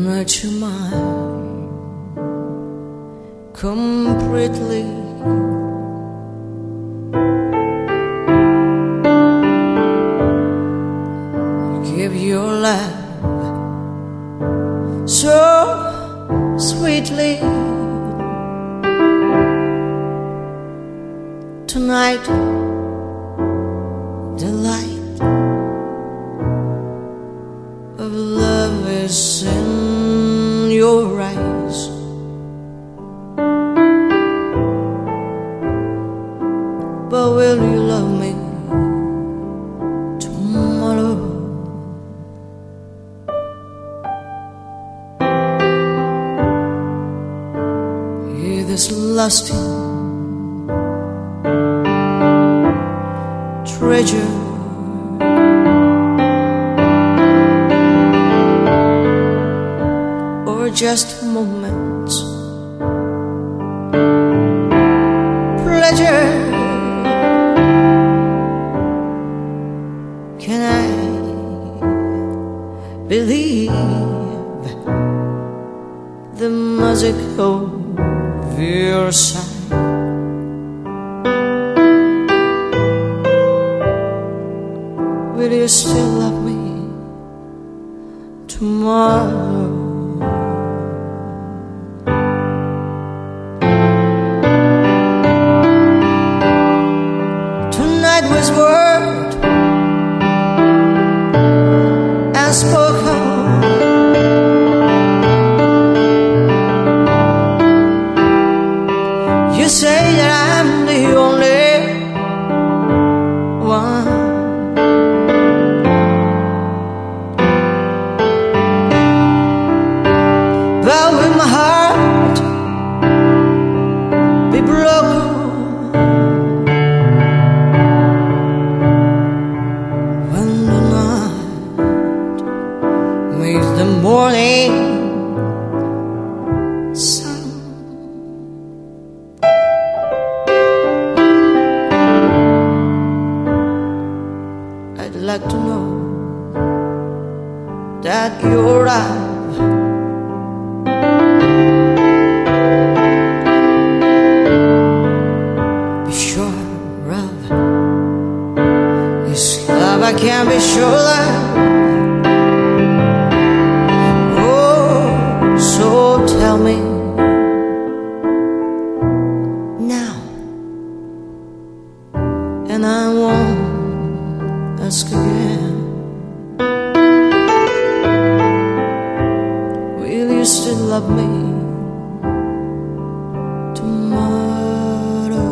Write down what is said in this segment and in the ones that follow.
that you're mine completely. Give your love so sweetly. Tonight, the light of love is in your eyes. But will you love me tomorrow? Hear this lasting treasure, or just moments pleasure. Can I believe the music of your side? Will you still love me tomorrow? Tonight was word unspoken. You say that I'm the only one, but will my heart be broken when the night meets the morning sun? I'd like to know that you're alive. Be sure of this love, I can't be sure of. Oh, so tell me now, and I won't ask again. Will you still love me tomorrow?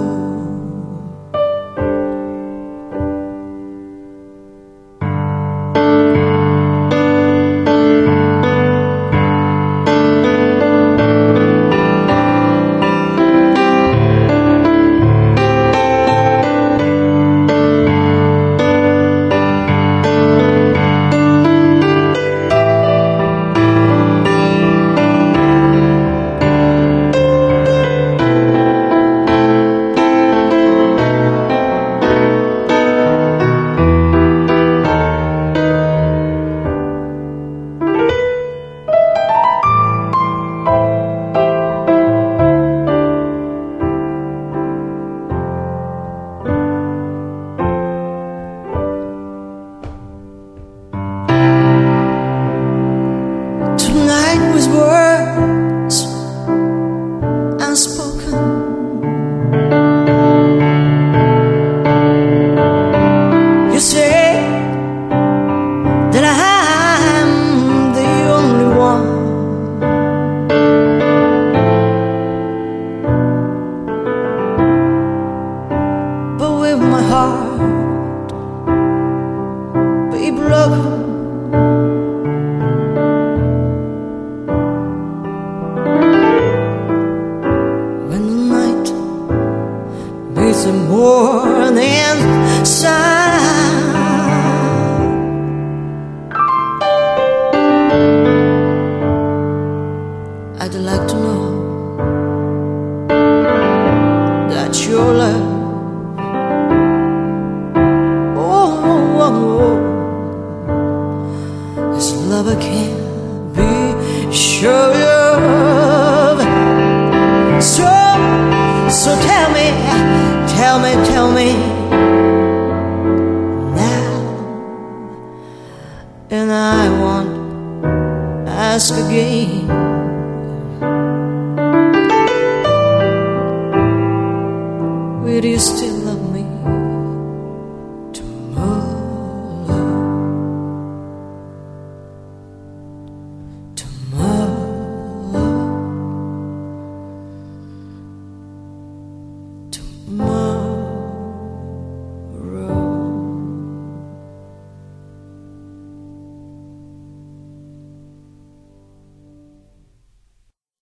Tonight was words unspoken. You say that I'm the only one, but will my heart be broken the morning sun? I'd like to know that your love, oh, this love I can't be show your love. So tell me now, and I won't ask again. Will you still